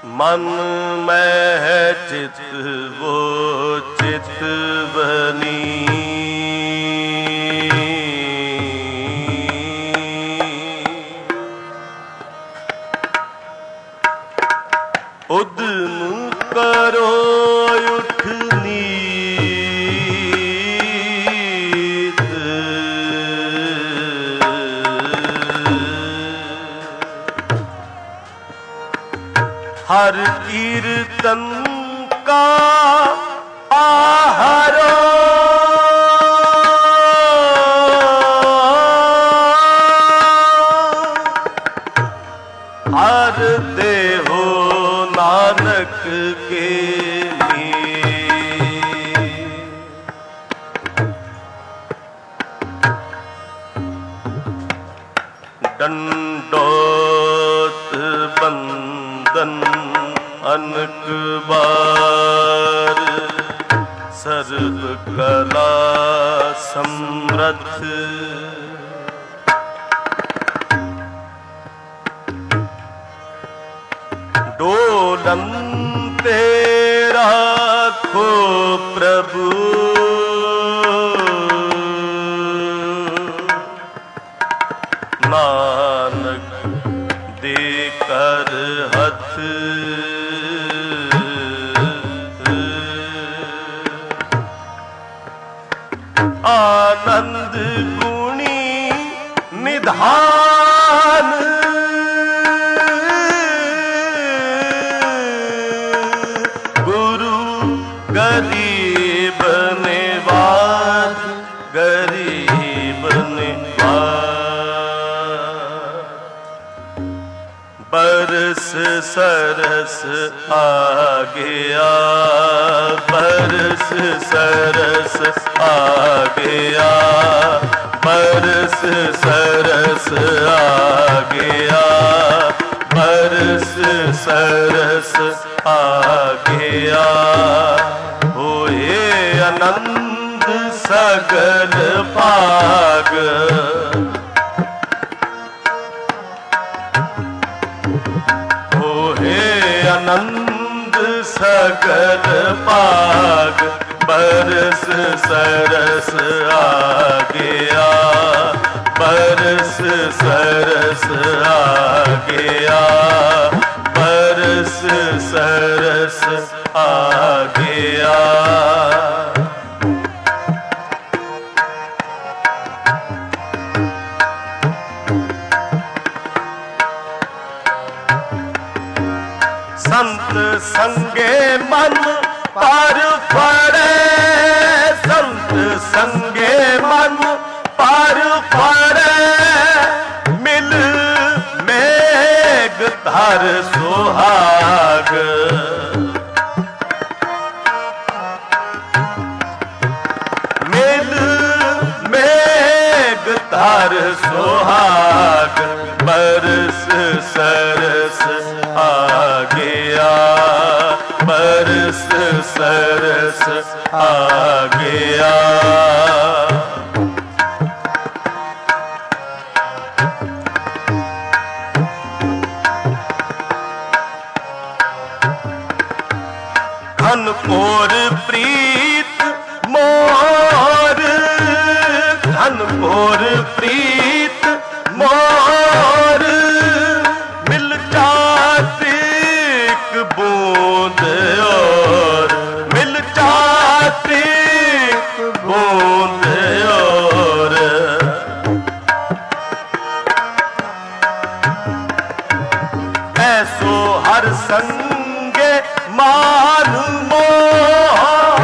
मन में है चित वो चित बनी, उद्म करो उठ नीत, हर कीर्तन का आहारो, हर देहो नानक के लिए। दंडोत बंदन अनक बार, सर्व कला समृद्ध, डोलन तेरा खो प्रभु, नानक देकर हथ, आनंद गुणी निधान, गुरु गरीब निवाज, गरीब निवाज। बरस सरस आ गया, बरस सरस आ गया, बरस सरस आ गया, बरस सरस आ गया। होए आनंद सगल भाग, होए आनंद सगल भाग, बरस सरस आ गया, बरस सरस आ गया, बरस सरस आ गया। संत संगे मन पर पड़े, संत संगे मन पर पड़े, मिल मेघ धर सुहाग, मिल मेघ धर सुहाग, बरस सरस आ गया, बरस सरस आ गया। घनघोर प्रीत मोर, घनघोर प्रीत मोर, मिल जाती एक बूंद और, मिल जाती एक बूंद और। ऐसो हर संगे मान मोह,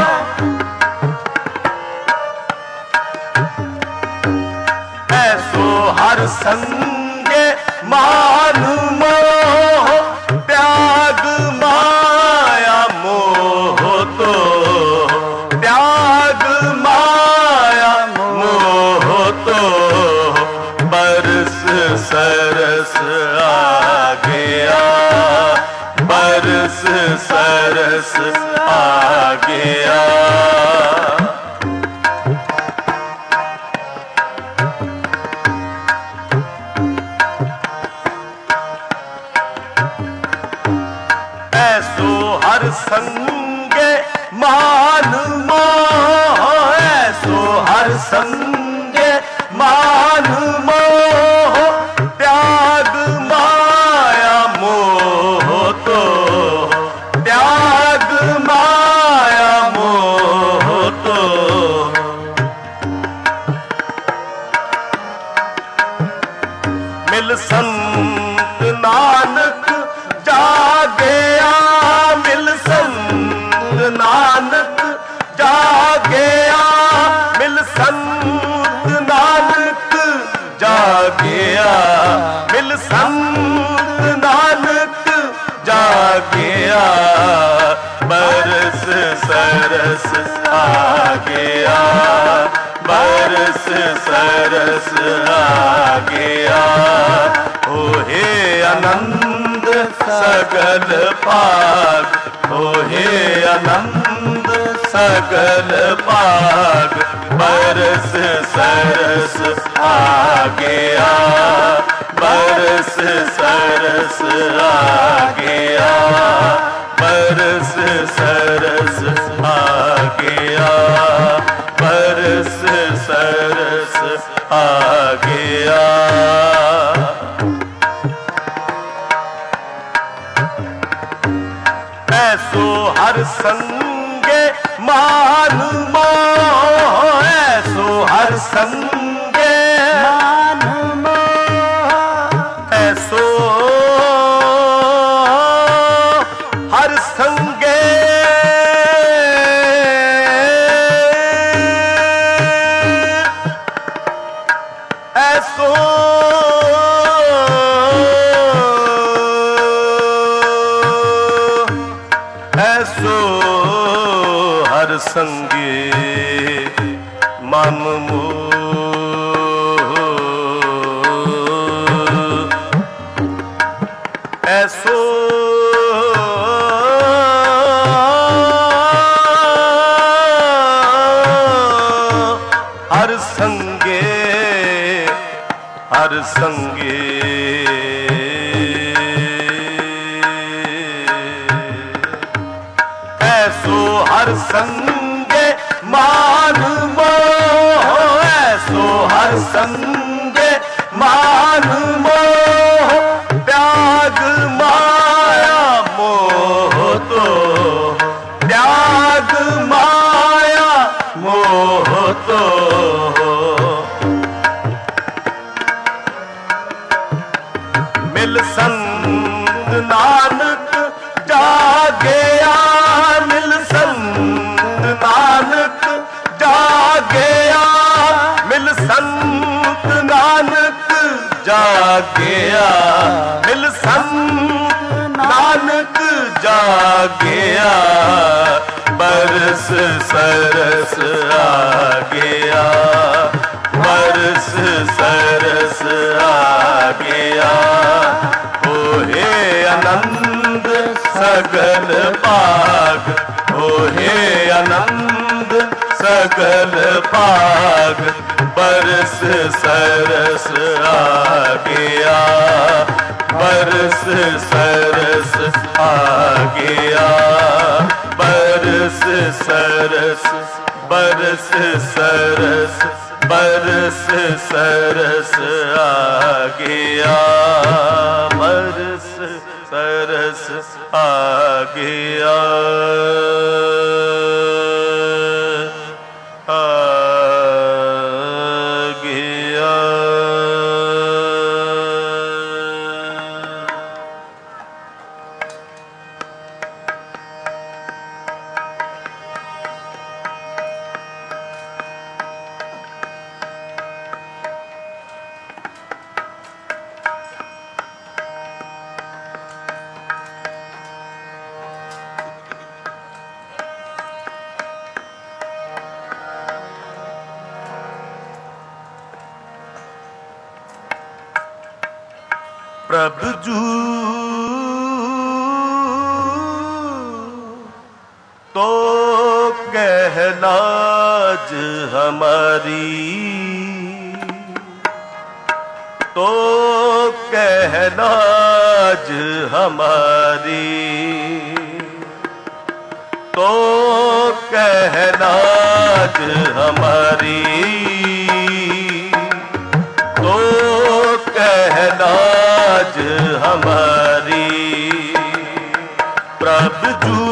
ऐसो हर संगे मान मोह, त्याग माया मोह तो, त्याग माया मोह तो, बरस सरस आ गया, बरस सरस आ गया। संगे मान मोह, ऐसो हर संगे मान मोह, त्याग माया मोह तो, त्याग माया मोह तो। मिल संत नानक जागया, मिल संत नानक जागया, मिल संत नानक जागया, मिल संत नानक जागया, बरस सरस आ गया, बरस सरस आ गया। ओ हे आनंद सगल पाग, ओ हे आनंद सगल पाग, बरस सरस आ गया, बरस सरस आ गया, बरस सरस आ गया, बरस सरस आ गया। ऐसो हर संगे मान मोह, ऐसो हर संगे मान मोह, ऐसो हर संगे ऐसो ऐसो हर संगे मन मोह, ऐसो हर संगे, हर संगे ऐसो हर संगे मान मोह, ऐसो हर संगे मान मोह, त्याग माया मोह तो, त्याग माया मोह तो। मिल संत नानक जागया, मिल संत नानक जागया, मिल संत नानक जागया, मिल संत नानक जागया, बरस सरस आ गया, बरस सरस आ गया। ओ हे आनंद सगल पाग, ओ हे आनंद सगल पाग, बरस सरस आ गया, बरस सरस आ गया, बरस सरस, बरस सरस, बरस सरस आ गया, बरस सरस आ गया, आ गया। प्रभु जू तो कहलाज हमारी, तो कहलाज हमारी, कहलाज हमारी, तो कहलाज हमारी। प्रभु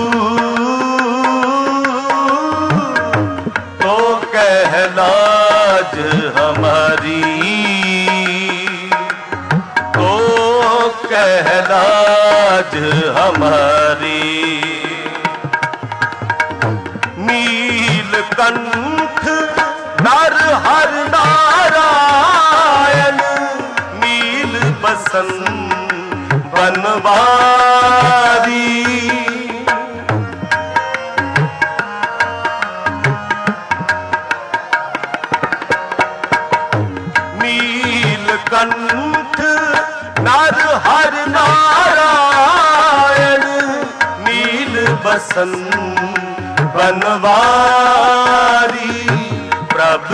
तो कहलाज हमारी, तो कहलाज हमारी। नीलकंठ नरहर नारायण, नील बसन बनवारी। नीलकंठ नरहर नारायण, नील बसन बनवारी। प्रभु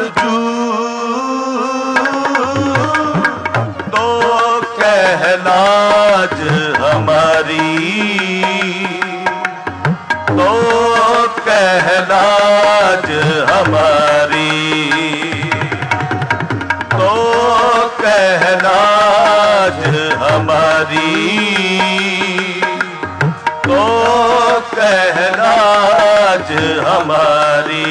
तो कहलाज हमारी, तो कहलाज हमारी, तो कहलाज हमारी, तो कहलाज हमारी।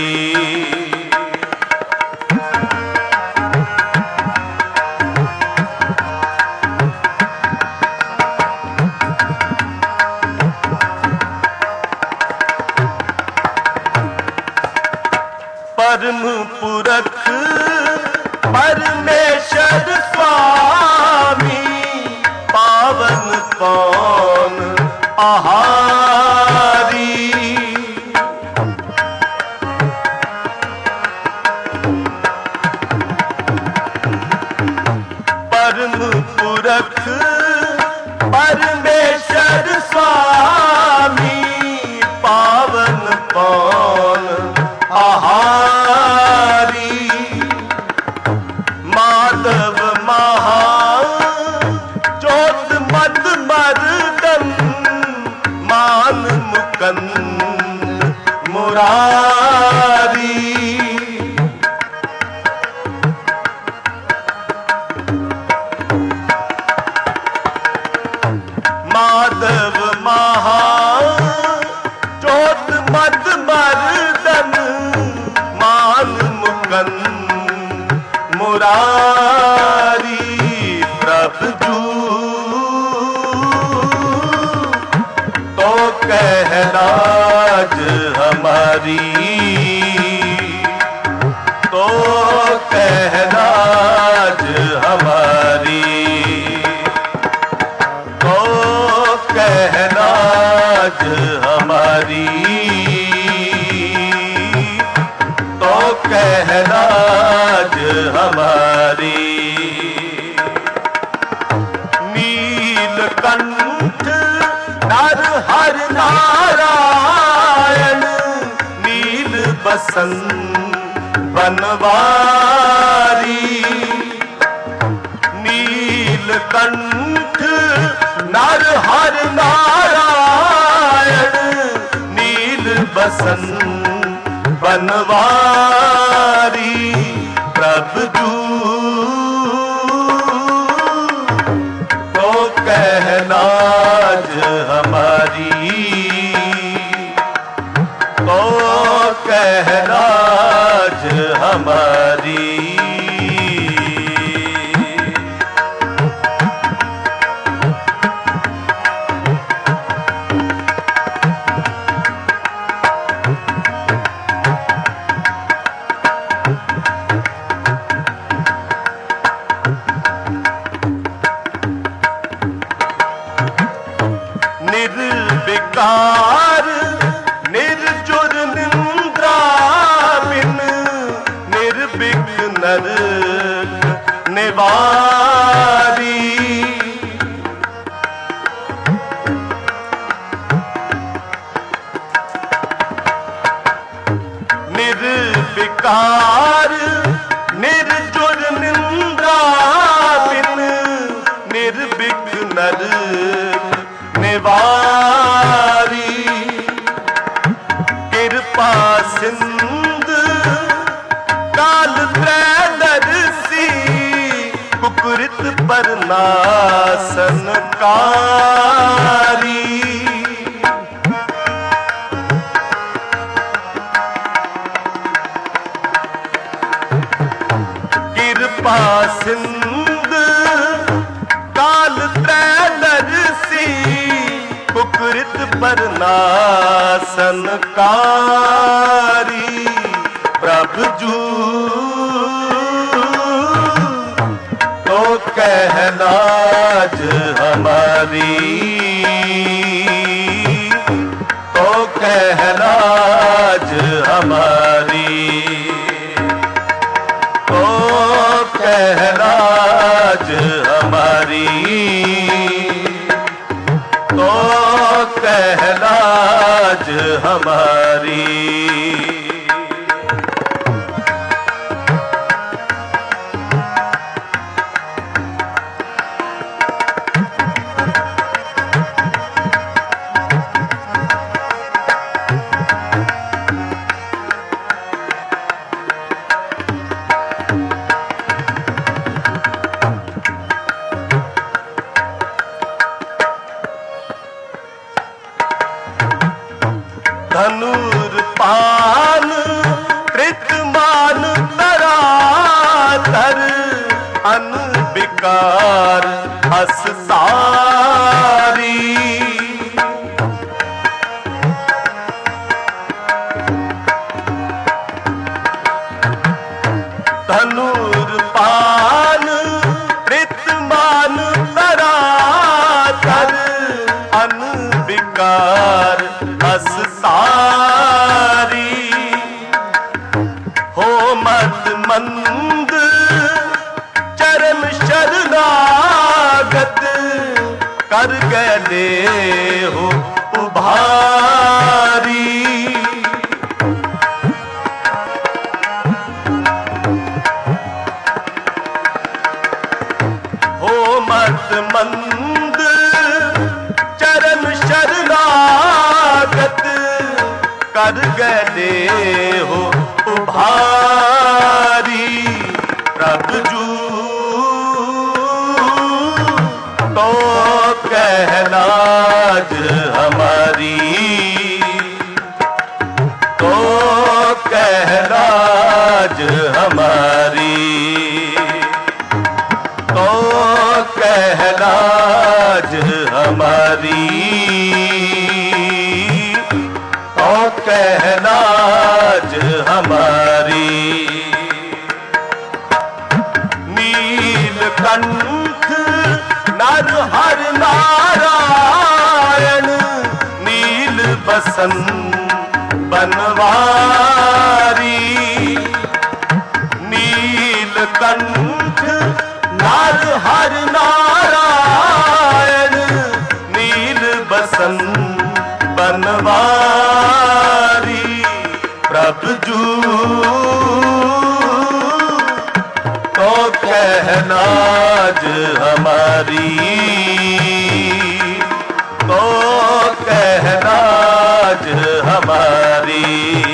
परम पुरख परमेश्वर स्वामी, पावन कौन आहारी। परम पुरख परमेश्वर स्वामी, पावन कौन आहारी। माधव महा ज्योत मद मर्दन, मान मुकंद मुरारी। माधव महा ज्योत मद मर्दन, मान मुकंद मुरारी। प्रभु तो कहलाज हमारी, तो कहलाज हमारी, तो कहलाज हमारी, तो कहलाज हमारी। नीलकंठ नरहर नारायण, नील बसन बनवारी। नीलकंठ नरहर नारायण, नील बसन बनवारी। प्रभु तो कहलाज हमारी, तो कहलाज हमारी। निर्विकार निर्जुर निंद्राबिन, निर्विघ्न नर निवारी। निर्विकार निर्जुर निंद्राबिन, निर्विघ्न नर निवारी। कृपा सिंधु पर नासनकारी। कृपा सिंध काल त्रैदर्शी कुकृत पर नासनकारी। प्रभु जू तो कहलाज हमारी, तो कहलाज हमारी, तो कहलाज हमारी, तो कहलाज हमारी। धनुर्पान कृतमान तरातर अनविकार हस सारी। धनुर्पान कृतमान तरातर अनविकार हस सारी। हो मत मंद चरण शरणागत कर गए हो उभारी। हो मत मंद चरण शरणागत कर गए हो उभारी। प्रभु जू तो कहलाज हमारी, तो कहलाज हमारी, तो कहलाज हमारी, तो कहलाज हमारी। नीलकंठ नर हर नारायण नील बसन बनवारी। नीलकंठ नर हर नारायण नील बसन बनवारी। प्रभु जू तो कहलाज हमारी, तो कहलाज हमारी,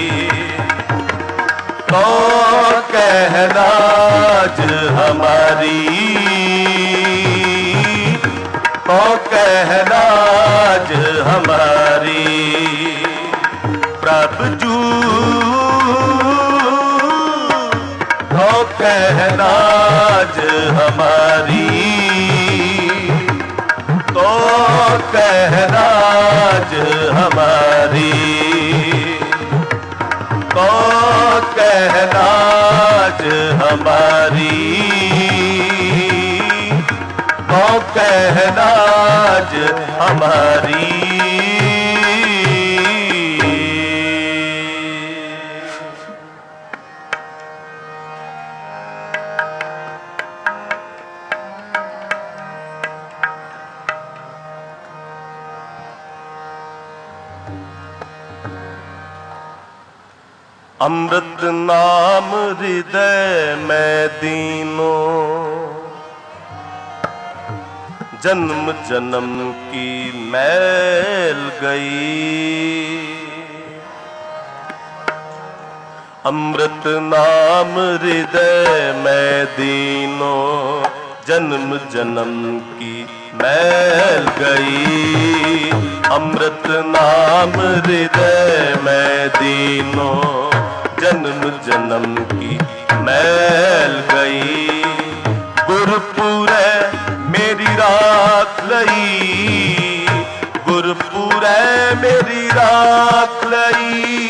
तो कहलाज हमारी, तो कहलाज हमारी। प्रभु जू तो कहलाज हमारी, तो कहलाज हमारी, तो कहलाज हमारी, तो कहलाज हमारी। अमृत नाम हृदय में दीनो, जन्म जन्म की मैल गई। अमृत नाम हृदय में दीनो, जन्म जन्म की मैल गई। अमृत नाम हृदय में दीनो, जन्म जन्म की मैल गई। गुरपुरै मेरी राख लई, गुरपुरै मेरी राख लई।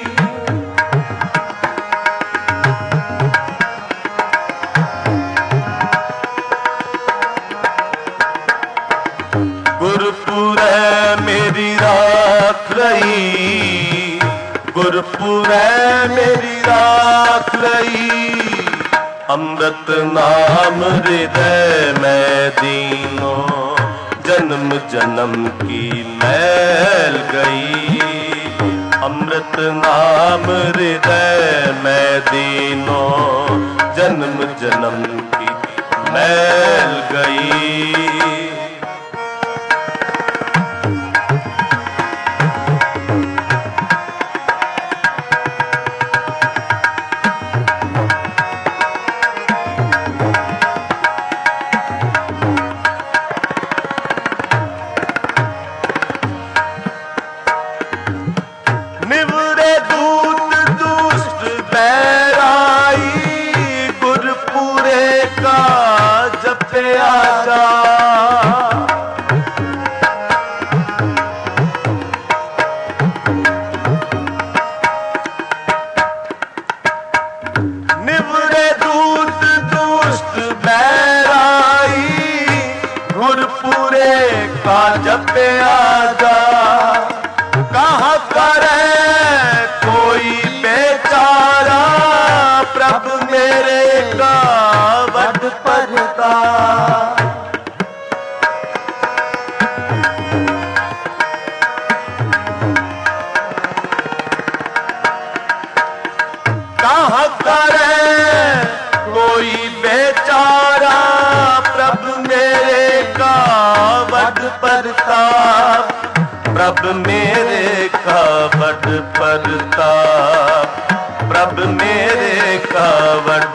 गुरपुरै मेरी राख लई, गुरपुरै मेरी राख लई। अमृत नाम हृदय में दीनो, जन्म जन्म की मैल गई। अमृत नाम हृदय में दीनो, जन्म जन्म की मैल गई। निवरे दूत दुष्ट बैराई, गुरपुरे का जपे आजा। कहाँ करे कोई बेचारा, प्रभु मेरे का वड परता। कहाँ करे कोई बेचारा, प्रभु मेरे का वड परताप। प्रभु मेरे का वड परताप, प्रभु मेरे का वड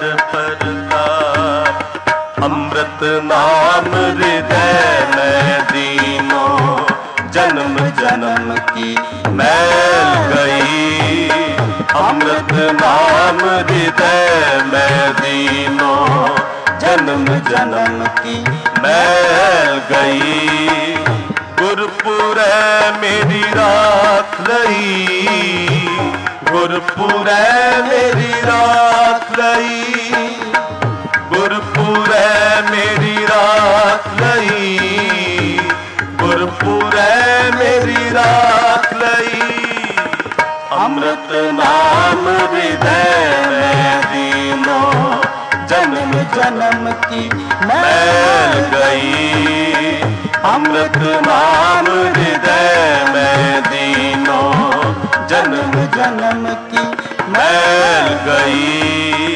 परताप। अमृत नाम हृदय में दीनो, जन्म जन्म की मैल गई। अमृत नाम हृदय में दीनो, जन्म जन्म की मैल गई। गुरपुरै मेरी राख लई, गुरपुरै मेरी राख लई। गुरपुरै मेरी राख लई, गुरपुरै मेरी राख लई। अमृत नाम हृदय में दीनो, जन्म जन्म की मैल गई। अमृत नाम हृदय में दीनो, जन्म जन्म की मैल गई।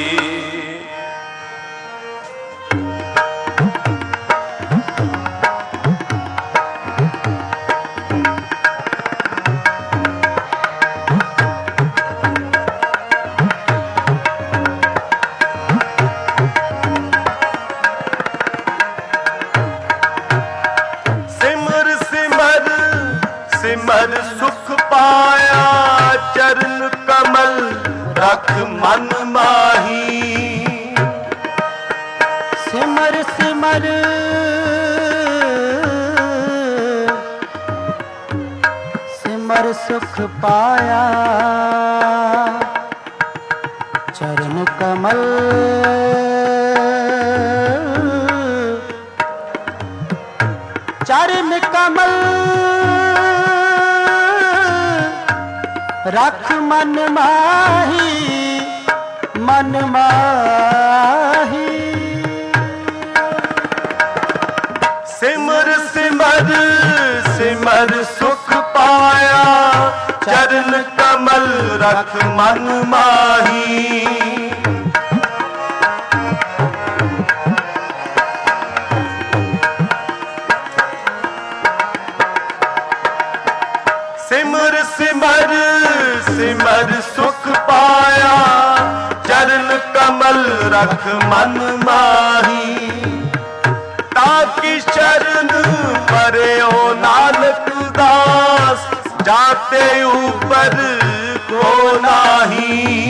सिमर सुख पाया चरण कमल, रख मन माही। सिमर सिमर सिमर सुख पाया चरण कमल, चरण कमल रख मन माही, मन माही। सिमर सिमर सिमर सुख पाया चरण कमल, रख मन माही। सिमर सिमर सिमर सुख पाया चरण कमल, रख मन माही। जाते ऊपर को नाही।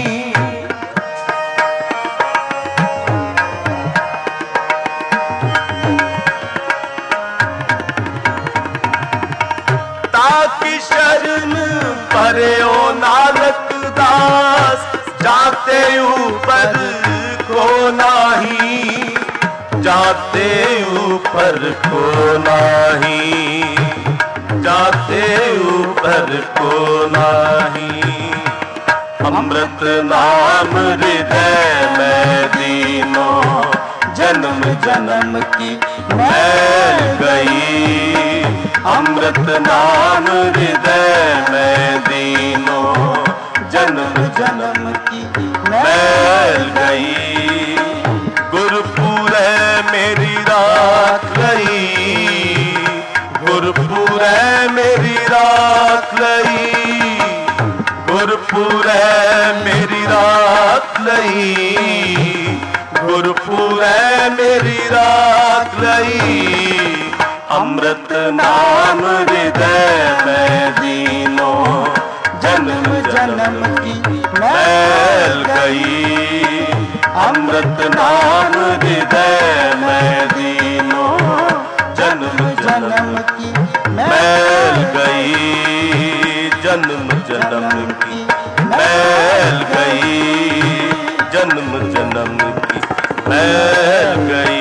ताकि शरण परे ओ नानक दास, जाते ऊपर को नाही, जाते ऊपर को नाही, जाते ऊपर को नाही। अमृत नाम हृदय में दीनों, जन्म जन्म की मैल गई। अमृत नाम हृदय में दीनों, जन्म जन्म की मैल गई। गुरपुर है मेरी राख लई, गुरपुर है मेरी राख लई, गुरपुर है मेरी राख लई, गुरपुर है मेरी राख लई। अमृत नाम हृदय में दीनों, जन्म जन्म की मैल गई। अमृत नाम हृदय में दीनों, जन्म जन्म की मैल गई। जन्म जन्म की मैल गई, जन्म जन्म की मैल गई।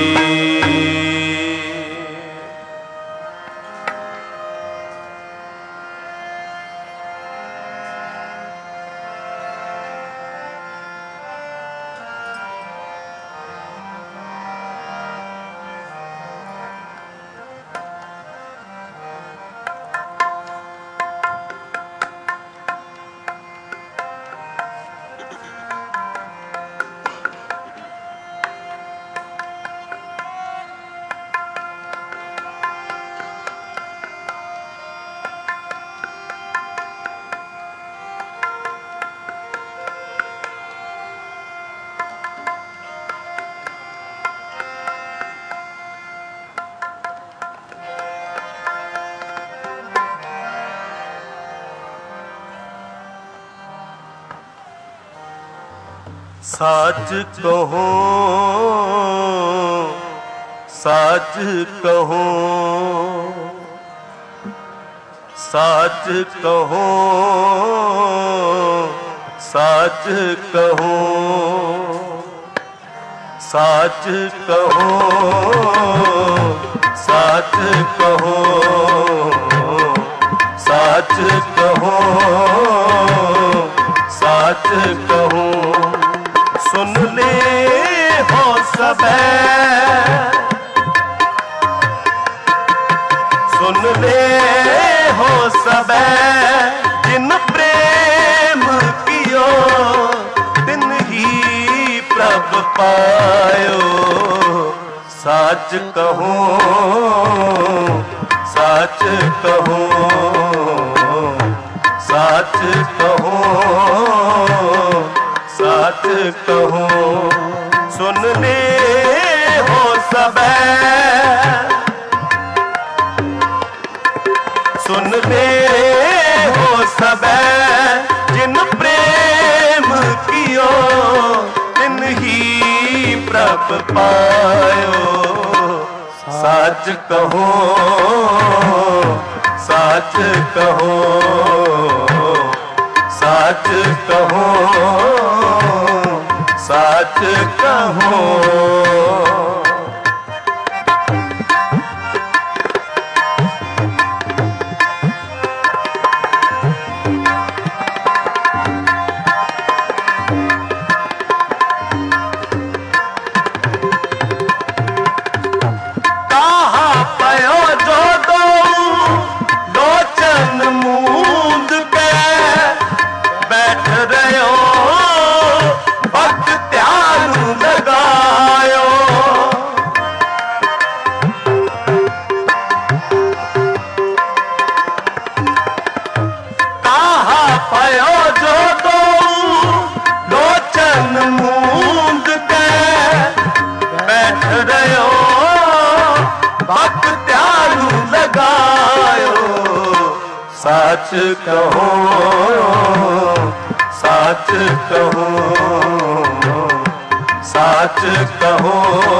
साच कहो, साच कहो, साच कहो, साच कहो, साच कहो, साच कहो, साच कहो, साच कहो। सुन ले हो सबे, सुन ले हो सबे, जिन प्रेम कियो तिन ही प्रभ पायो। साच कहो, साच कहो, साच कहो, साच कहो। सुन ले हो सबे, सुन ले हो सबे, जिन प्रेम कियो तिन ही प्रभ पायो। साच कहो, साच कहो, साच कहो, साच कहो। भक्त ध्यान लगायो। साच कहो, साच कहो, साच कहो,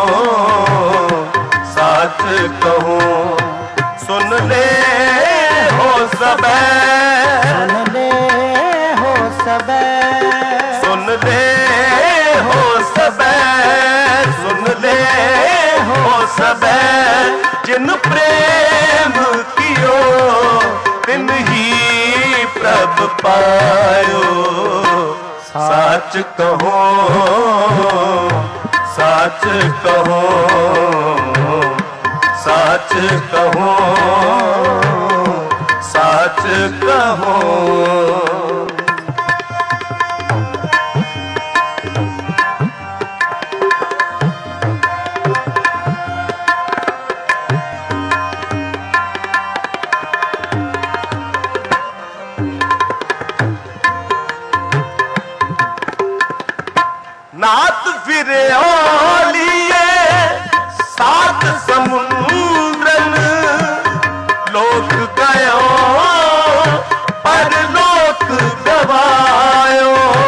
साच कहो। सुन ले हो सबे, सुन ले हो सबे, सुन ले हो सबे, सुन ले हो सबे। जिन प्रेम कियो तिन ही प्रभ पायो। साच कहो, साच कहो, साच कहो, साच कहो। नाथ फिरे लिए सात समुद्रन, लोक गयो पर लोक गवायो।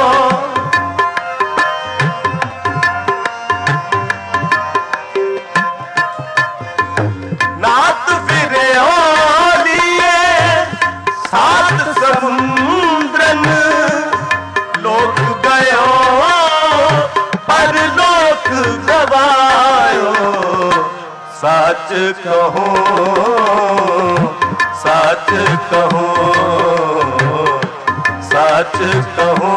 नाथ फिरे लिए सात समुद्रन, लोक गयो पर लोक गवायो। साच कहो, साच कहो, साच कहो,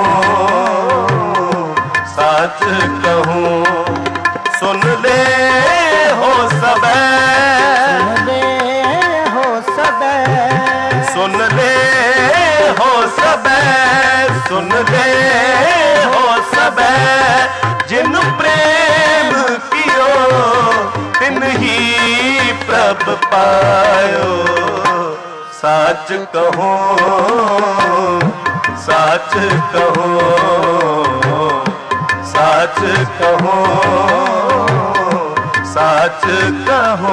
साच कहो। सुन ले हो सबे, सुन ले हो सबे, सुन ले हो सबे, सुन ले हो सबे। जिन प्रेम कियो तिन ही प्रभ पायो। साच कहो, साच कहो, साच कहो, साच कहो।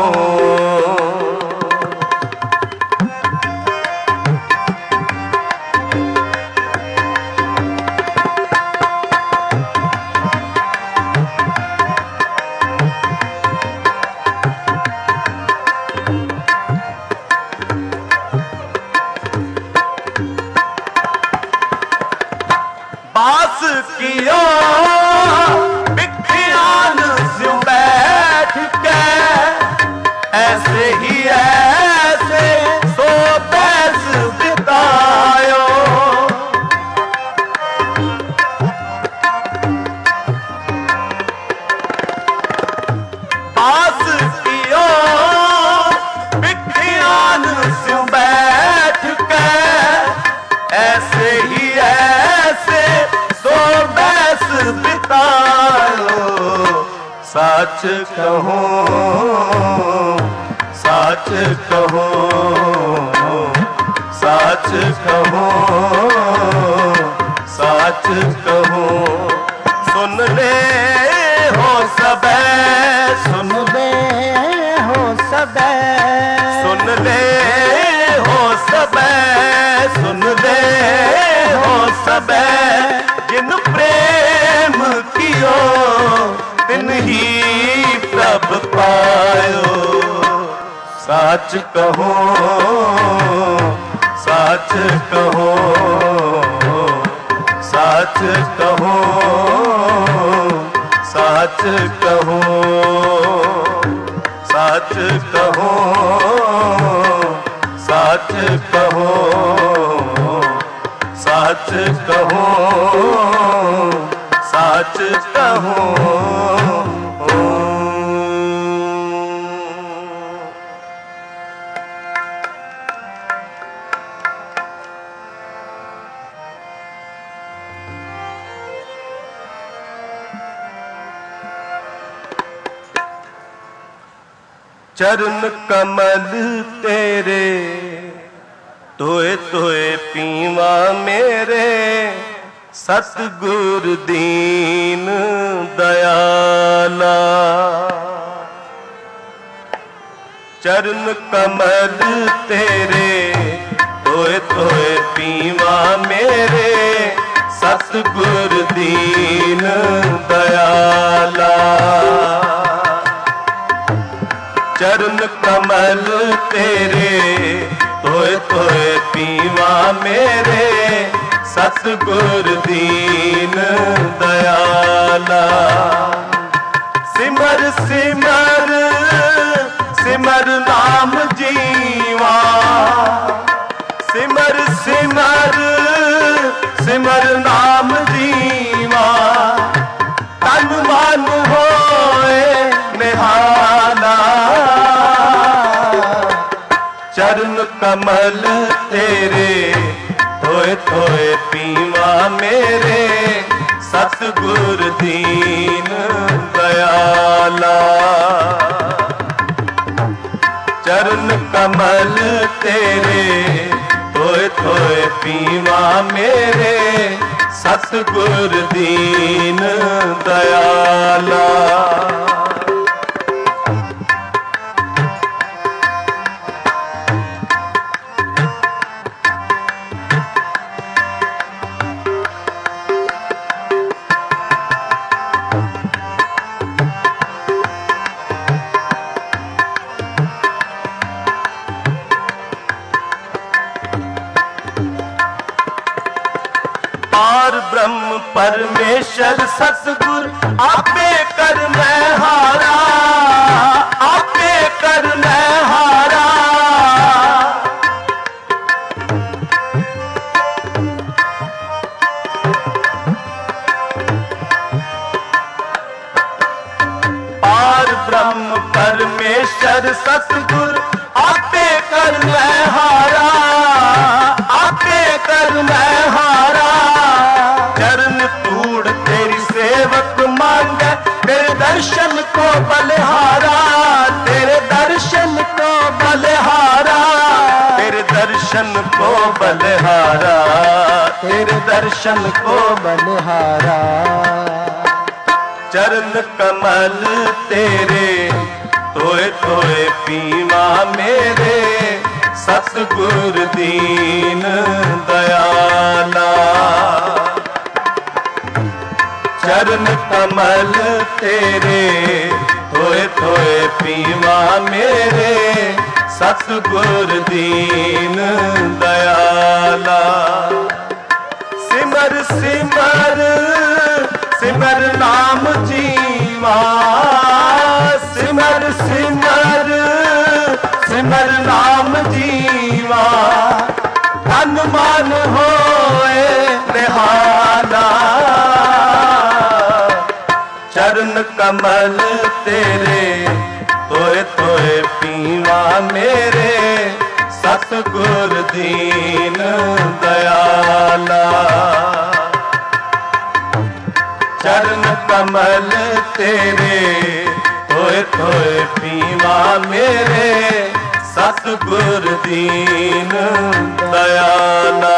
बास कियो बिख्यान स्यों बैठ के, ऐसे ही ऐसे सो बैस बितायो। बास कियो बिख्यान स्यों बैठ के, ऐसे ही ऐसे सो बैस बितायो। साच कहो, साच कहो, साच कहो, साच कहो। सुन ले हो सबे, सुन सुन ले हो सबे, सुन ले हो सबे, सुन ले हो सबे। जिन प्रेम कियो तिन ही प्रभ पायो। साच कहो, साच कहो, साच कहो, साच कहो, साच कहो, साच कहो, साच कहो, साच कहो। चरण कमल तेरे तोए तोए पीवा मेरे, सतगुर दीन दयाला। चरण कमल तेरे तोए सतगुर दीन दयाला। चरण कमल तेरे तोए तोए पीवा मेरे, सतगुर दीन दयाला। सिमर सिमर सिमर नाम जीवा, सिमर सिमर सिमर नाम जीवा। तन मन होए निहाला, चरण कमल तेरे तोए तोए पीवा मेरे, सतगुर दीन दयाला। चरण कमल तेरे तोए तोए पीवा मेरे, सतगुर दीन दयाला। पार ब्रह्म परमेश्वर सतगुर आपे कर मैं हारा, आपे कर मैं हारा। पार ब्रह्म परमेश्वर सतगुर आपे कर मैं हारा, आपे कर मैं हारा। चरण तूड़ तेरी सेवक मांगे, तेरे दर्शन को बलिहारा, तेरे दर्शन को बलिहारा, तेरे दर्शन को बलिहारा, तेरे दर्शन को बलिहारा। चरण कमल तेरे तोए तोए पीवा मेरे, सतगुर दीन दयाला। चरण कमल तेरे तोए तोए पीवा मेरे, सतगुर दीन दयाला। सिमर सिमर सिमर नाम जीवा, सिमर सिमर सिमर नाम जीवा। तन मन होए निहाला, चरण कमल तेरे तोए तोए पीवा मेरे, सतगुर दीन दयाला। चरण कमल तेरे तोए तोए पीवा मेरे, सतगुर दीन दयाला।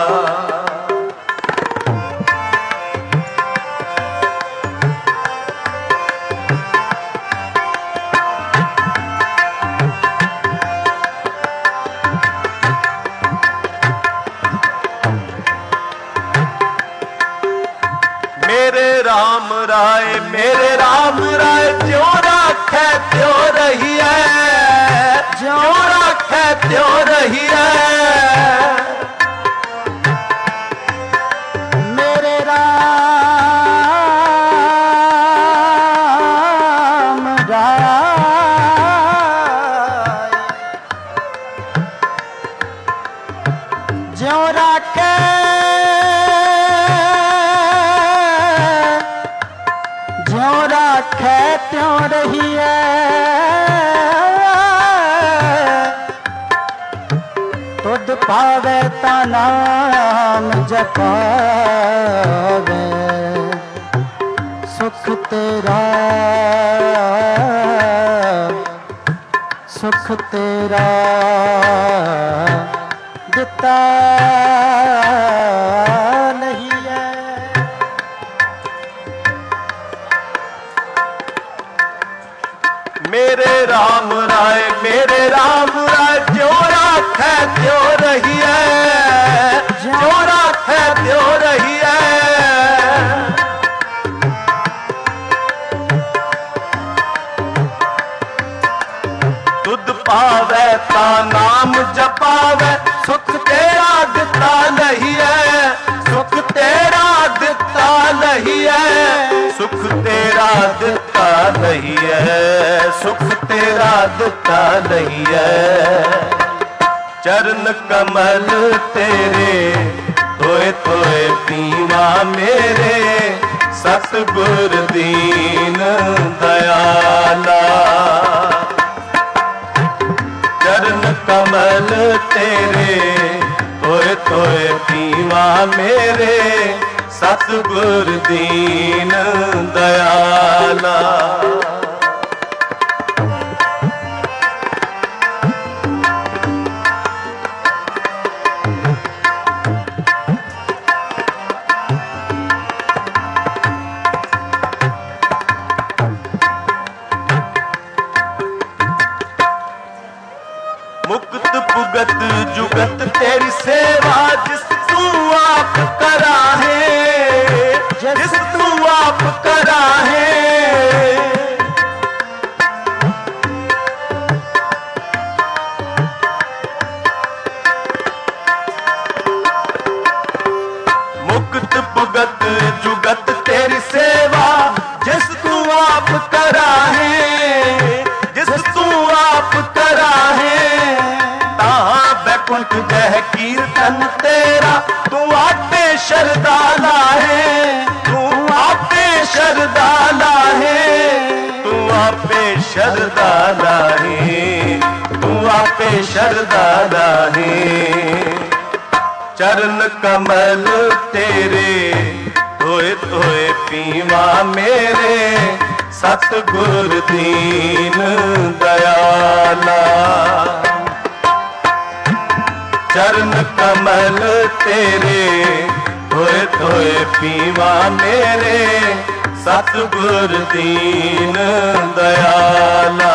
मेरे राम राय, मेरे राम राय, ज्यों राखे त्यों रहिए, ज्यों राखे त्यों रहिए। मेरे राम राय, ज्यों राखे ज्यों राखे त्यों रहिए। तुध पावे ता नाम जपावे, सुख तेरा सुख तेरा दिता नहीं है। मेरे राम राय, मेरे राम राय, ज्यों राखे त्यों रहिए, ज्यों राखे त्यों रहिए। पावे सुख तेरा दिता नहीं है, सुख तेरा दिता नहीं है, सुख तेरा दिता नहीं है, सुख तेरा दिता नहीं है। चरण कमल तेरे धोए धोए पीवा मेरे, सतगुर दीन दयाला। चरण कमल तेरे धोए धोए पीवा मेरे, सतगुर दीन दयाला। मुक्त पुगत जुगत तेरी सेवा, जिस तू आप करा है, जिस तू आप करा है। मुक्त पुगत जुगत तेरी सेवा, जिस तू आप करा है, जिस तू आप करा है। बैकुंठ जह कीर्तन तेरा, तू आपे शरदाला है, तू आपे शरदाला है, तू आपे शरदाला है, तू आपे शरदाला है। चरण कमल तेरे धोए धोए पीवा मेरे, सतगुर दीन दयाला। चरण कमल तेरे धोए धोए पीवा मेरे, सतगुर दीन दयाला।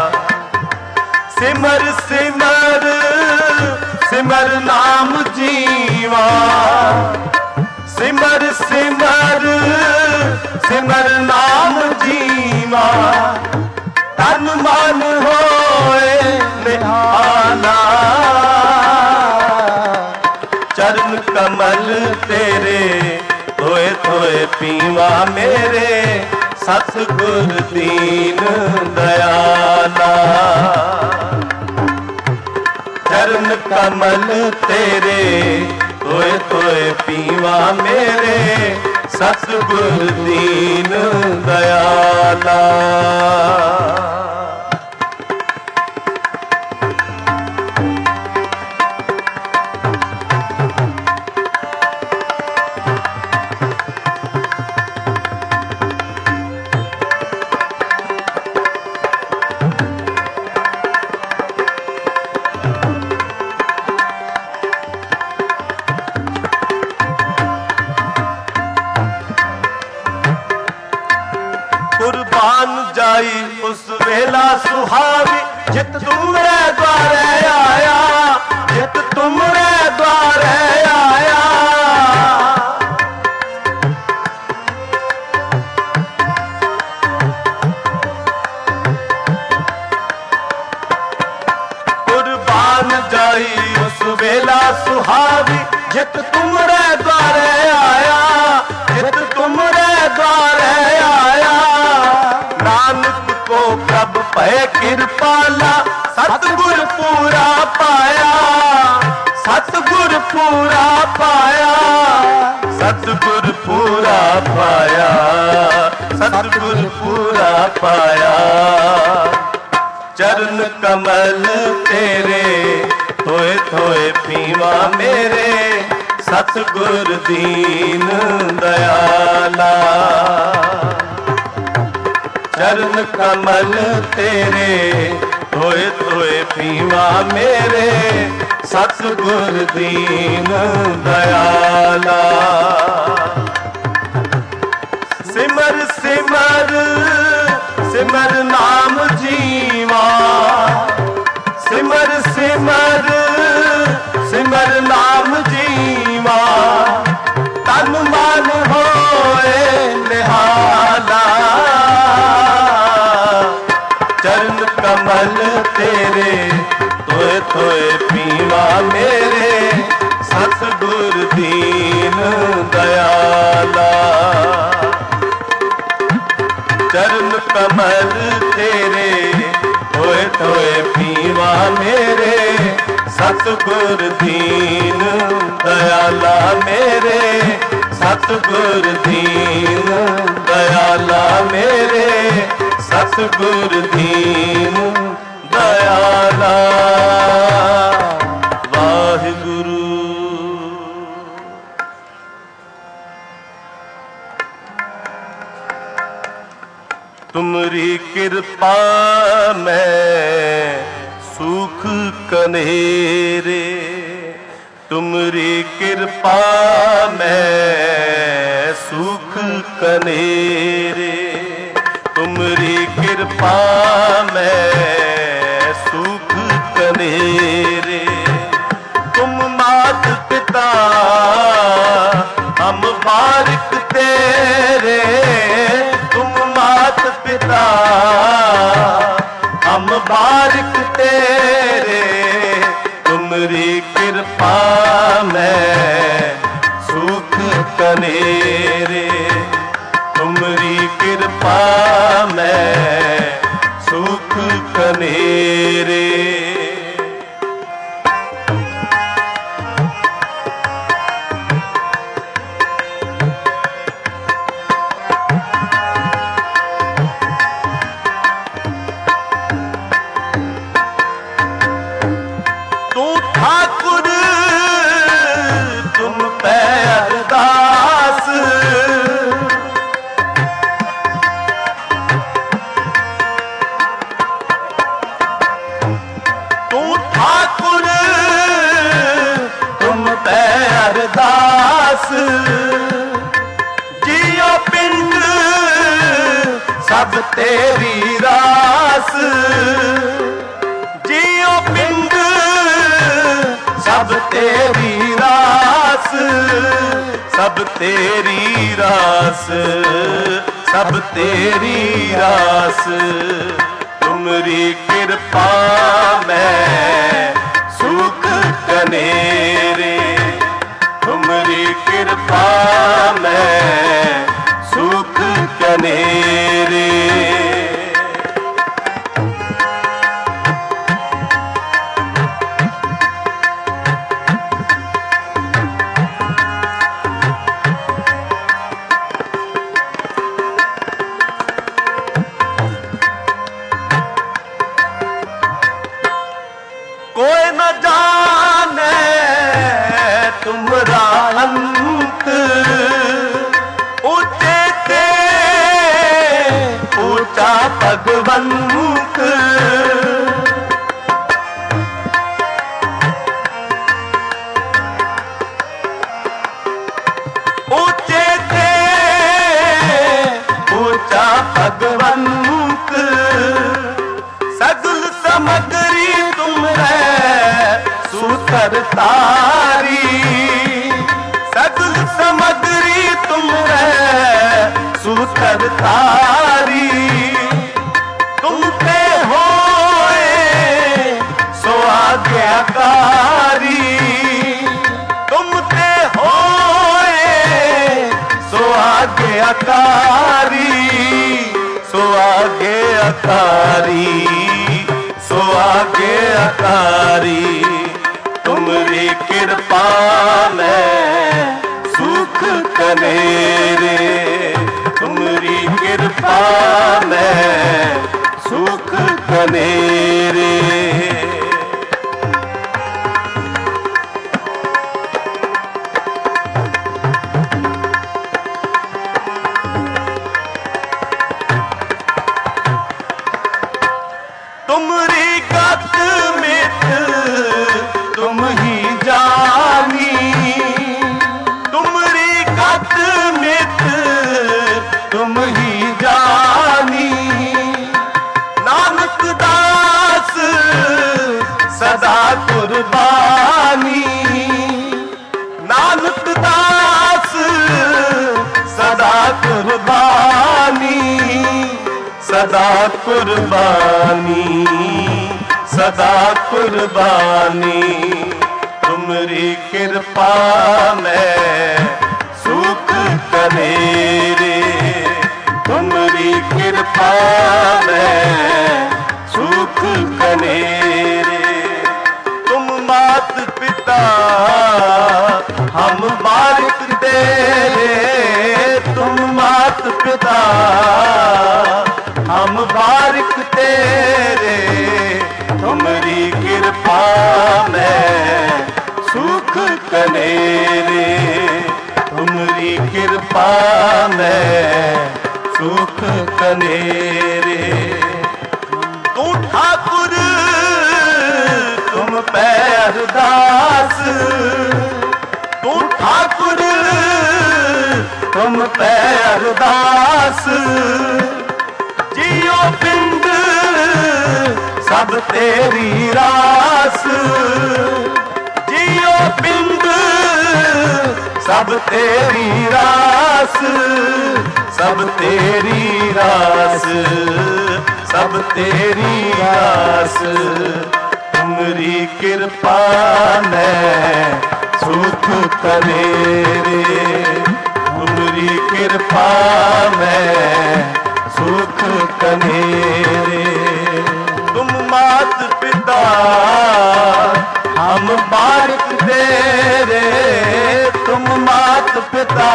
सिमर सिमर सिमर नाम जीवा, सिमर सिमर सिमर नाम जीवा। तन मन होए निहाना, चरण कमल तेरे धोए धोए पीवा मेरे, सतगुर दीन दयाला। चरण कमल तेरे धोए धोए पीवा मेरे, सतगुर दीन दयाला। कुर्बान जाई उस वेला सुहावी, जित तुमरे द्वारे आया, जित तुमरे द्वारे आया। कुर्बान जाई उस वेला सुहावी, जित तुमरे द्वारे आया, जित तुमरे द्वारे आया। नानक को कब पै कृपाला, सतगुर पूरा पाया, सतगुर पूरा पाया, सतगुर पूरा पाया, सतगुर पूरा पाया। चरण कमल तेरे धोए धोए पीवा मेरे, सतगुर दीन दयाला। चरण कमल तेरे धोए धोए पीवा मेरे, सतगुर दीन दयाला। सिमर सिमर सिमर नाम जीवा, सिमर सिमर सिमर नाम जीवा। तन मन होए निहाला, चरण कमल तेरे धोए धोए पीवा कमल तेरे, होए तोए पीवा मेरे सतगुर दीन दयाला मेरे, सतगुर दीन दयाला मेरे, सतगुर दीन दयाला। वाहिगुरु। तुमरी कृपा में सुख कनेरे, तुमरी कृपा में सुख कनेरे, तुमरी कृपा में सुख कनेरे। तुम मात पिता हम बारिक तेरे, तुम मात पिता हम बारिक तेरे, तुमरी कृपा में सुख कनेरे, तुमरी कृपा में सुख कनेरे। जियो पिंड सब तेरी रास, जियो पिंड सब तेरी रास, सब तेरी रास, सब तेरी रास। तुमरी कृपा में सुख कनेरे, तुमरी कृपा में सुख कनेरे। कोई न जाने तुमरा अंत, ऊंचे ते ऊंचा भगवंत। ऊंचे ते ऊंचा भगवंत, सगल समग्री तुम है सूतर तारी, सगल समग्री तुम है सूतर तारी। तुम पे होए सो आज्ञाकारी, तुम पे होए सो आज्ञाकारी, सो आज्ञाकारी, सो आज्ञाकारी। तुमरी कृपा में सुख कनेरे, तुमरी कृपा में सुख कनेरे। तुमरी गत मित तुम ही जानी, तुमरी गत मित तुम ही जानी। नानक दास सदा कुर्बानी, नानक दास सदा कुर्बानी, सदा कुर्बानी, सदा कुर्बानी। तुमरी कृपा में सुख कनेरे, तुमरी कृपा कृपा में सुख कनेरे। तुम मात पिता हम बारिक तेरे, तुम मात पिता हम बारिक तेरे। तुमरी कृपा में सुख कनेरे, तुमरी कृपा में सुख कनेरे। तू ठाकुर तुम पे अरदास, तू ठाकुर तुम पे अरदास। जियो पिंड सब तेरी रास, जियो पिंड सब तेरी रास, सब तेरी रास, सब तेरी रास। तुमरी कृपा में सुख कनेरे, तुमरी कृपा में सुख कनेरे। तुम मात पिता हम बारिक तेरे, तुम मात पिता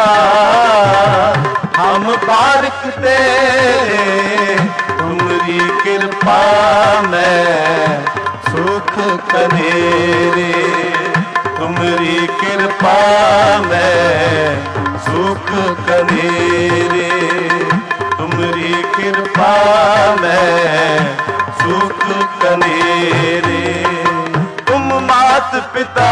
हम बारिक तेरे। तुमरी कृपा में सुख कनेरे, तुमरी कृपा में सुख कनेरे, तुमरी कृपा में सुख कनेरे। तुम मात पिता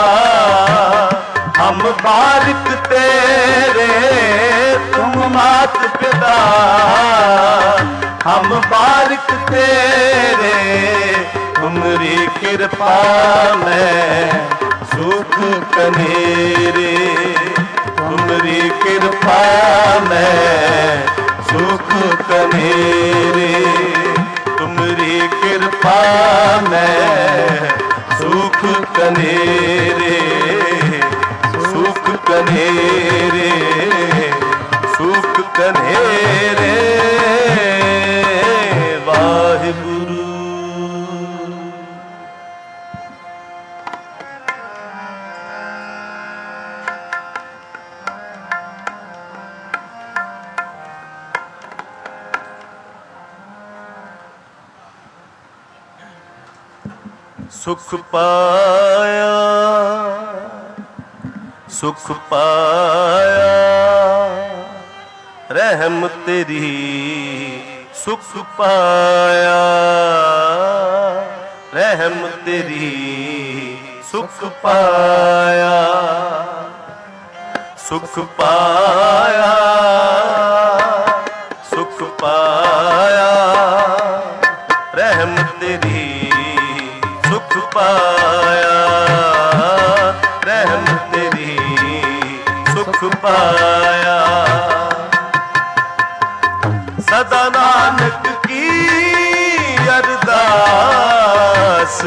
हम बारिक तेरे, तुम मात पिता हम बारिक तेरे। तुमरी कृपा में सुख कनेरे, तुमरी कृपा में सुख कनेरे, तुमरी कृपा में सुख कनेरे, सुख कनेरे, सुख कनेरे। वाहिगुरु। सुख पाया, सुख पाया, रहम तेरी सुख पाया, रहम तेरी सुख पाया, सुख पाया, सुख पाया, रहम तेरी सुख पाया, रहम तेरी सुख पाया। सदा नानक की अरदास,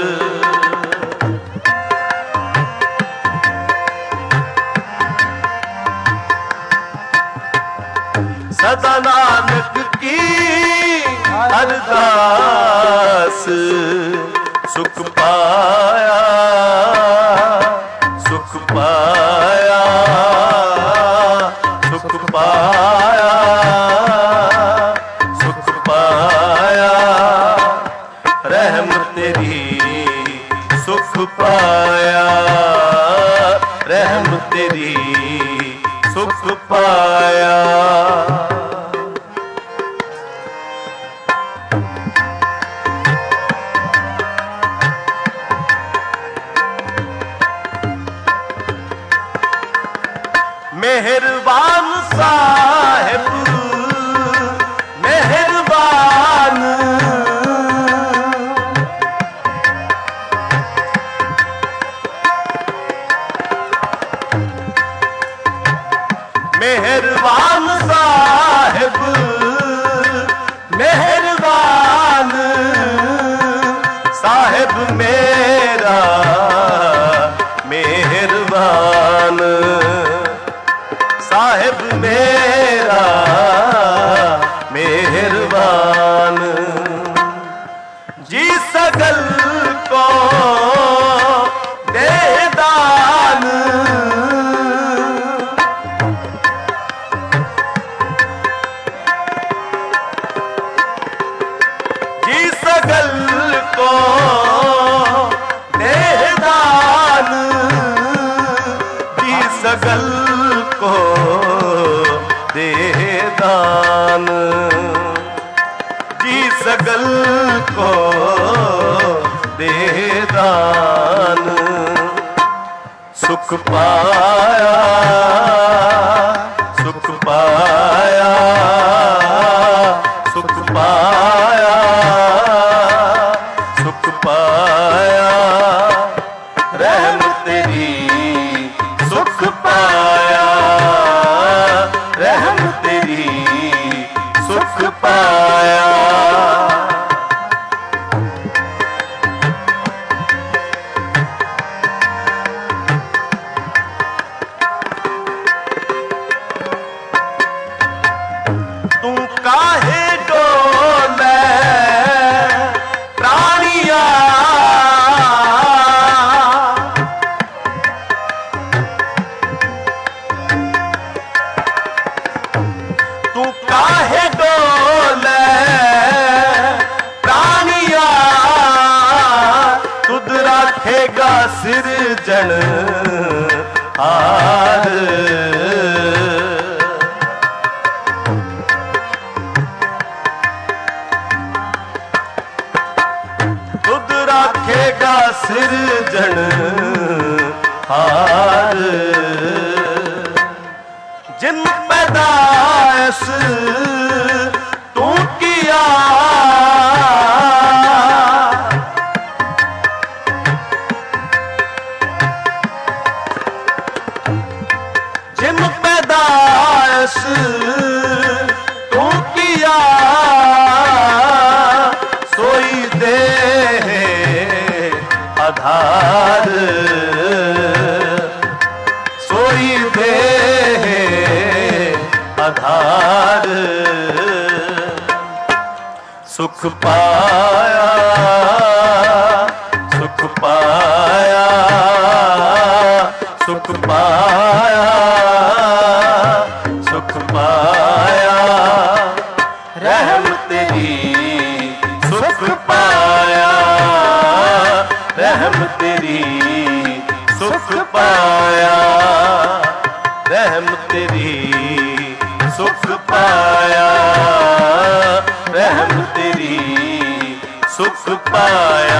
सदा नानक की अरदास। सुख पाया, सुख पाया, सुख पाया, सुख पाया, रहम तेरी सुख पाया, रहम तेरी सुख पाया। मेहरबान साहिब मेहरबान, मेहरबान साहिब मेहरबान, साहिब मेरा मेहरबान, साहिब मेरा मेहरबान, सगल को दे दान, जी सगल को दे दान। सुख पाया, सुख पाया, सुख पाया, सुख पाया, रहम तेरी सुख पाया, रहम तेरी सुख पाया। तू काहे डोले प्राणिया, तू काहे डोले प्राणिया, तुद रखेगा सिरजन हार। तुद रखेगा सिरजन हार। जिन पैदाइश तू किया, जिन पैदाइश तू किया, सोई दे आधार, सोई दे आधार। सुख पाया, सुख पाया, सुख पाया, सुख पाया, रहम तेरी सुख पाया, रहम तेरी सुख पाया, रहम तेरी सुख पाया, रहम तेरी सुख पाया।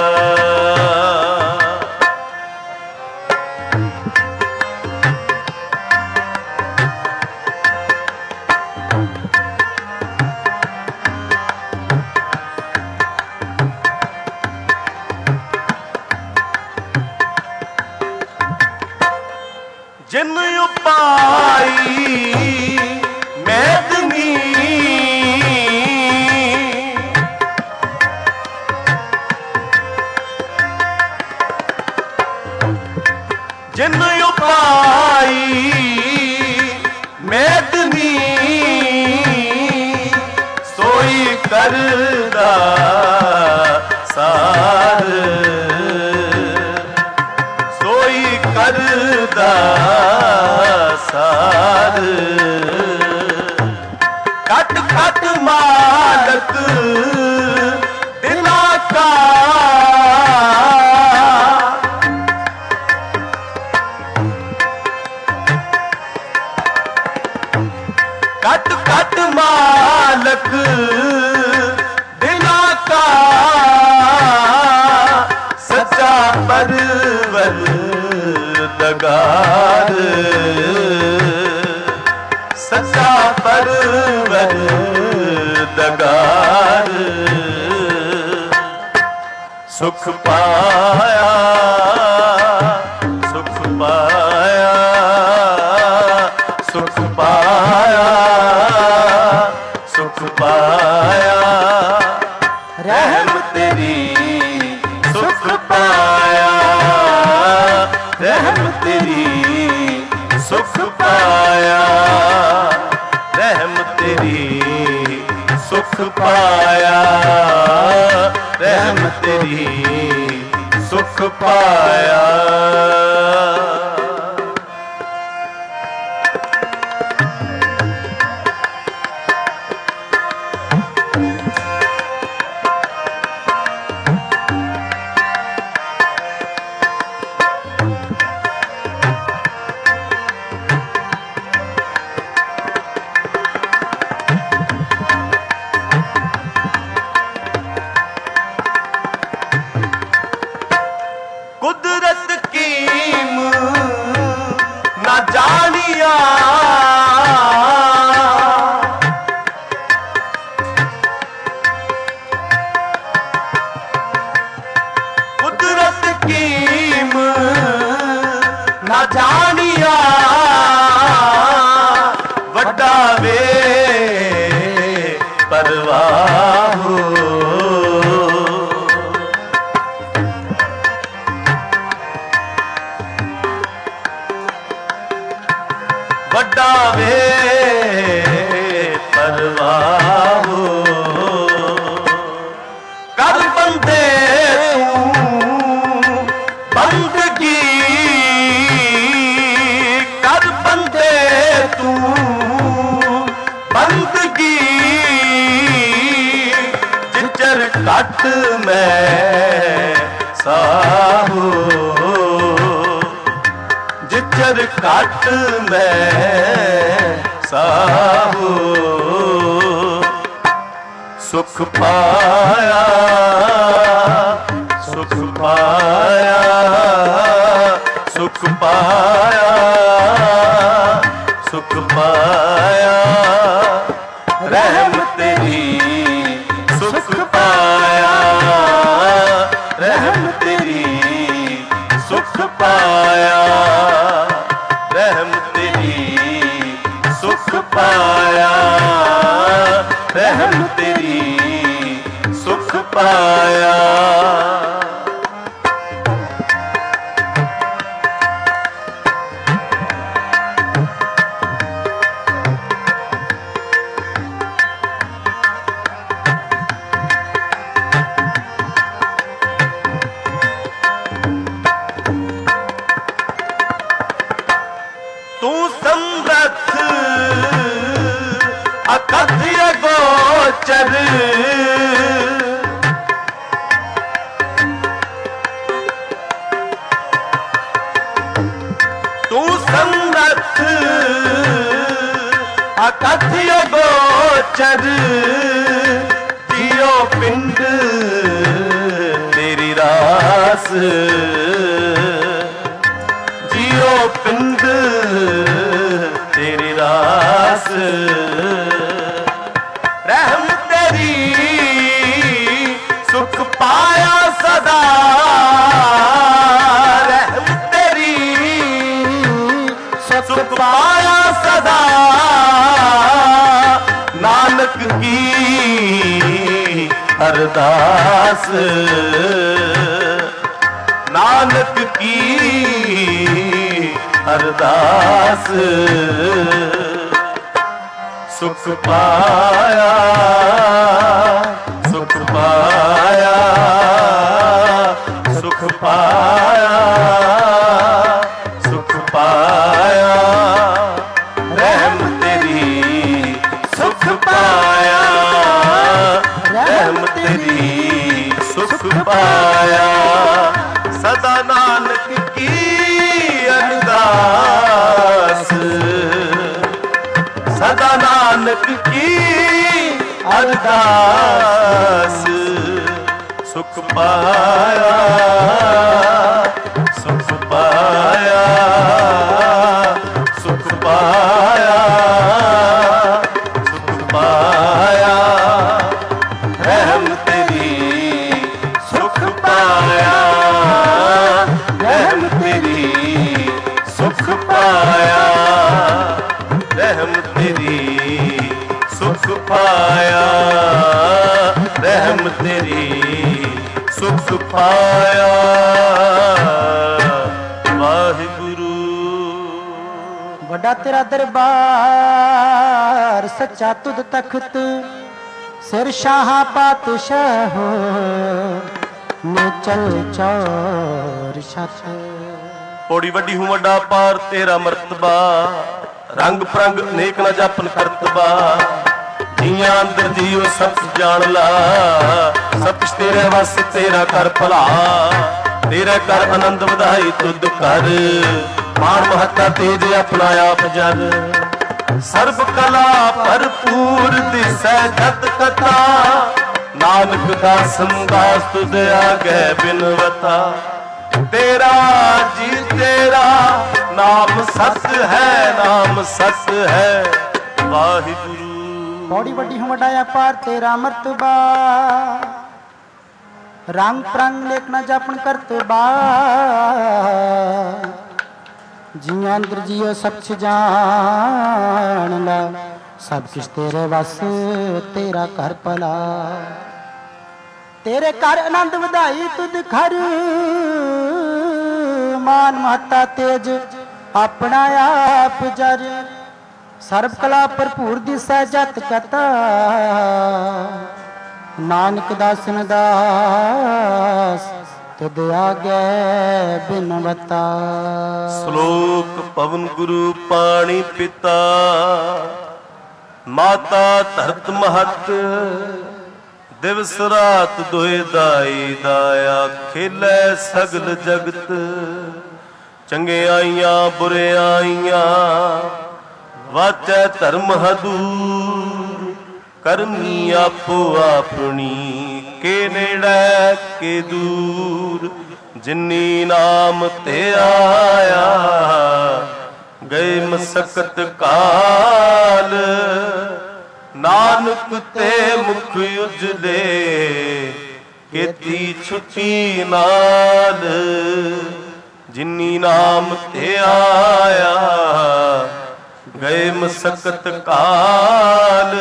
जिन उपाई मैदनी, जिन उपाई मैदनी, सोई करदा सार, सोई करदा सार। कट कट मालक दिला का, कट कट मालक दिला का, सच्चा परवर दगार, सच्चा परवर दगार। सुख पाया, सुख पाया, सुख पाया, सुख पाया, रहम तेरी सुख पाया, रहम तेरी सुख पाया, रहम तेरी सुख पाया, रहम तेरी सुख पाया। ना जानिया वड्डा वे परवाह वड्डा वे परवाह कर बंदे तू बंदगी कर बंदे तू बंदगी जिचर कट मैं साहू जिचर कट मैं साहू सुख पाया सुख पाया सुख पाया सुख पाया रहम तेरी सुख पाया रहम तेरी सुख पाया रहम तेरी सुख पाया रहम तेरी सुख पाया तू समरथ अकथ्य गोचर तू समरथ अकथ्य गोचर जियो पिंड तेरी रास जियो पिंड तेरी रास रहम तेरी सुख पाया सदा रहम तेरी सुख पाया सदा नानक की अरदास नानक की अरदास सुख पाया सुख पाया सुख पाया सुख पाया रहम तेरी सुख पाया रहम तेरी सुख पाया सदा नानक की अरदास सदा नानक की अरदास सुख पाया सुख पाया सुख पाया सुख पाया रहम तेरी सुख पाया रहम तेरी सुख पाया रहम तेरी सुख पाया रहम तेरी सुख पाया वाहिगुरु ਵੱਡਾ ਤੇਰਾ ਦਰਬਾਰ ਸੱਚਾ ਤੁਧ ਤਖਤ ਸਿਰ ਸ਼ਾਹ ਪਾਤਸ਼ਾਹ ਨੇ ਚਲ ਚੌਰ ਛਤ ਪੌੜੀ ਵੱਡੀ ਹੂੰ ਵੱਡਾ ਪਾਰ ਤੇਰਾ ਮਰਤਬਾ ਰੰਗ ਪ੍ਰੰਗ ਨੇਕ ਨਾ ਜਾਪਨ ਕਰਤਬਾ ਜੀਆਂ ਅੰਦਰ ਜੀਓ ਸਭ ਜਾਣ ਲਾ ਸਭ ਕੁਛ ਤੇਰੇ ਵਸ ਤੇਰਾ ਕਰ ਭਲਾ ਤੇਰਾ ਕਰ ਆਨੰਦ ਵਧਾਈ ਤੁਧ ਕਰ ਮਾਨ ਮਹੱਤਾ ਤੇਜ ਆਪਣਾ ਆਪ ਜਰ ਸਰਬ ਕਲਾ ਭਰਪੂਰ ਦਿਸੈ ਜਤ ਕਥਾ ਨਾਨਕ ਦਾਸਨ ਦਾਸ ਤੁਧ ਆਗੇ ਬਿਨਵਤਾ तेरा जी तेरा नाम सत है वाहिगुरु पौड़ी वड्डी हूँ वड्डाया पार तेरा मर्तबा रंग प्रंग लेख न जापन करतबा जियां अंदर जियो सब कुछ जान ला, सब कुछ तेरे बस तेरा घर भला। तेरे घर आनंद वधाई तुद घर, मान महता तेज अपना आप जर। सर्व कला भरपूर दिसै जत कथा, नानक दासन दास तुद आगे बिनवता। श्लोक पवन गुरु पाणी पिता, माता धरत महत। दिवस रात दोए दाई दाया, खेलै सगल जगत। चंगियाइयां बुरियाइयां, वाचै धर्म हदूर। करनी आपो अपनी, के नेड़ै के दूर। जिन्नी नाम ते आया, गए मसकत काल। नानक ते मुख उजले, केती छुट्टी नाल। जिन्नी नाम ते आया, गए मसकत काल।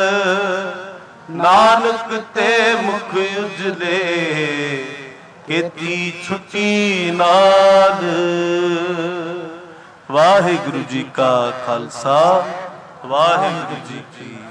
नानक ते मुख उजले, केती छुट्टी नाल। वाहिगुरु जी का खालसा, वाहिगुरु जी की